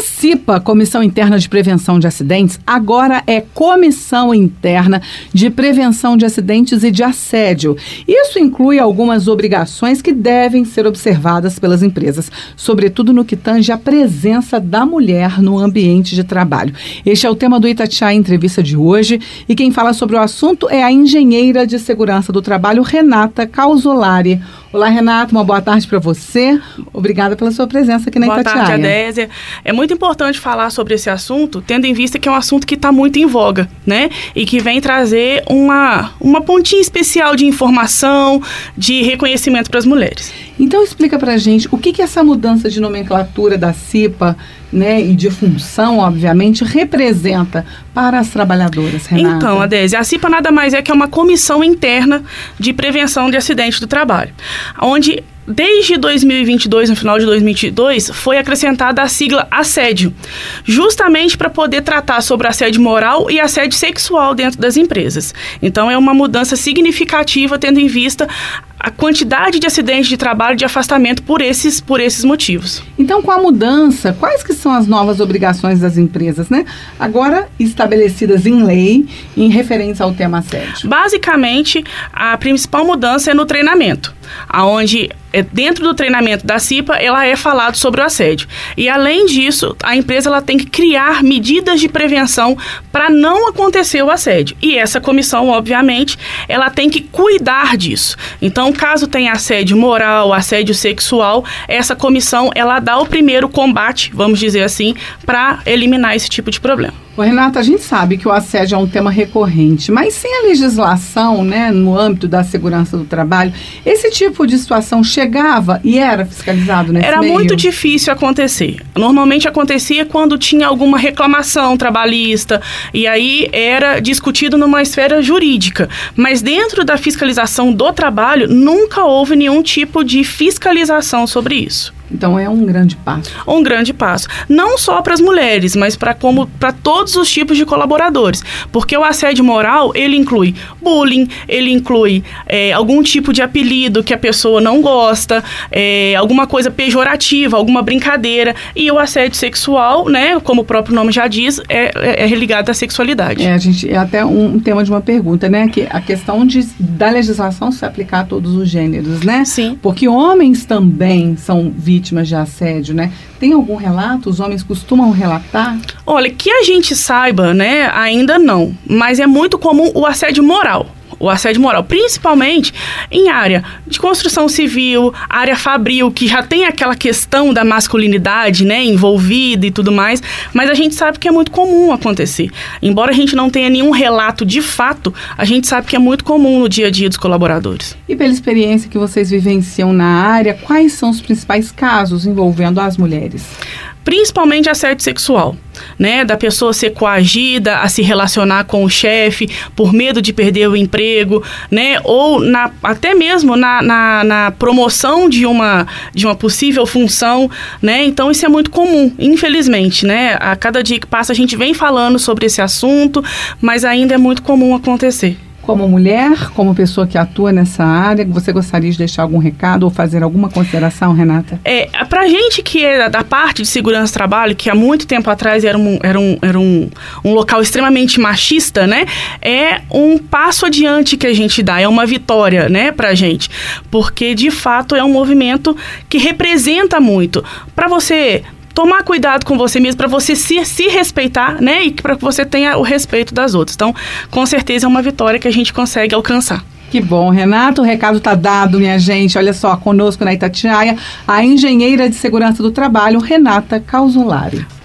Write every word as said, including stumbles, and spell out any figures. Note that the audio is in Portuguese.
A CIPA, Comissão Interna de Prevenção de Acidentes, agora é Comissão Interna de Prevenção de Acidentes e de Assédio. Isso inclui algumas obrigações que devem ser observadas pelas empresas, sobretudo no que tange a presença da mulher no ambiente de trabalho. Este é o tema do Itatiaia Entrevista de hoje e quem fala sobre o assunto é a engenheira de segurança do trabalho, Renata Causolari. Olá, Renata, uma boa tarde para você. Obrigada pela sua presença aqui na boa Itatiaia. Boa tarde, Adésia. É muito importante falar sobre esse assunto, tendo em vista que é um assunto que está muito em voga, né? E que vem trazer uma, uma pontinha especial de informação, de reconhecimento para as mulheres. Então, explica para a gente o que, que essa mudança de nomenclatura da CIPA, né, e de função, obviamente, representa para as trabalhadoras, Renata? Então, Adésia, a CIPA nada mais é que uma comissão interna de prevenção de acidentes do trabalho, onde desde dois mil e vinte e dois, no final de dois mil e vinte e dois, foi acrescentada a sigla assédio, justamente para poder tratar sobre assédio moral e assédio sexual dentro das empresas. Então, é uma mudança significativa, tendo em vista a quantidade de acidentes de trabalho, de afastamento por esses, por esses motivos. Então, com a mudança, quais que são as novas obrigações das empresas, né? Agora estabelecidas em lei, em referência ao tema assédio? Basicamente, a principal mudança é no treinamento, aonde dentro do treinamento da CIPA, ela é falado sobre o assédio. E, além disso, a empresa ela tem que criar medidas de prevenção para não acontecer o assédio. E essa comissão, obviamente, ela tem que cuidar disso. Então, caso tenha assédio moral, assédio sexual, essa comissão, ela dá o primeiro combate, vamos dizer assim, para eliminar esse tipo de problema. Ô, Renata, a gente sabe que o assédio é um tema recorrente, mas sem a legislação, né, no âmbito da segurança do trabalho, esse tipo de situação chegava e era fiscalizado nesse Era meio? muito difícil acontecer. Normalmente acontecia quando tinha alguma reclamação trabalhista e aí era discutido numa esfera jurídica. Mas dentro da fiscalização do trabalho, nunca houve nenhum tipo de fiscalização sobre isso. Então é um grande passo. Um grande passo. Não só para as mulheres, mas para como para todos os tipos de colaboradores. Porque o assédio moral, ele inclui bullying, ele inclui é, algum tipo de apelido que a pessoa não gosta, é, alguma coisa pejorativa, alguma brincadeira. E o assédio sexual, né, como o próprio nome já diz, é, é ligado à sexualidade. É, a gente, é até um, um tema de uma pergunta, né? Que a questão de, da legislação se aplicar a todos os gêneros, né? Sim. Porque homens também são vítimas vítimas de assédio, né? Tem algum relato? Os homens costumam relatar? Olha, que a gente saiba, né? Ainda não. Mas é muito comum o assédio moral. O assédio moral, principalmente em área de construção civil, área fabril, que já tem aquela questão da masculinidade, né, envolvida e tudo mais, mas a gente sabe que é muito comum acontecer. Embora a gente não tenha nenhum relato de fato, a gente sabe que é muito comum no dia a dia dos colaboradores. E pela experiência que vocês vivenciam na área, quais são os principais casos envolvendo as mulheres? Principalmente assédio sexual, né, da pessoa ser coagida a se relacionar com o chefe por medo de perder o emprego, né, ou na, até mesmo na, na, na promoção de uma, de uma possível função, né, então isso é muito comum, infelizmente, né, a cada dia que passa a gente vem falando sobre esse assunto, mas ainda é muito comum acontecer. Como mulher, como pessoa que atua nessa área, você gostaria de deixar algum recado ou fazer alguma consideração, Renata? É, pra gente que é da parte de segurança do trabalho, que há muito tempo atrás era um, era um, era um, um local extremamente machista, né? É um passo adiante que a gente dá, é uma vitória, né, pra gente. Porque, de fato, é um movimento que representa muito. Pra você tomar cuidado com você mesmo, para você se, se respeitar, né? E para que você tenha o respeito das outras. Então, com certeza é uma vitória que a gente consegue alcançar. Que bom, Renato, o recado está dado, minha gente. Olha só, conosco na Itatiaia, a engenheira de segurança do trabalho, Renata Causolari.